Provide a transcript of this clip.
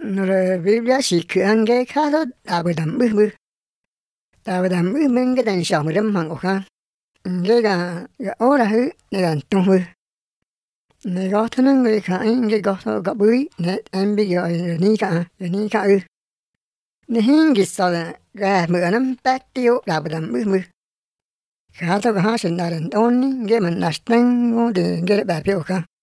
Rồi Biblia chỉ khuyên cái khác đó đã bị đắm bư đã bị đắm bư mình cái đàn sầu mà đâm hàng khang cái ô là hứ cái đàn tung bư này có thứ năng người khác cái có bưới này em bây giờ ni cả này hình cái sao là cái mưa năm tát tiêu đã bị đắm bư khá thôi cái sinh ra đến ôn cái mình là tăng ngô để cái bài biểu khang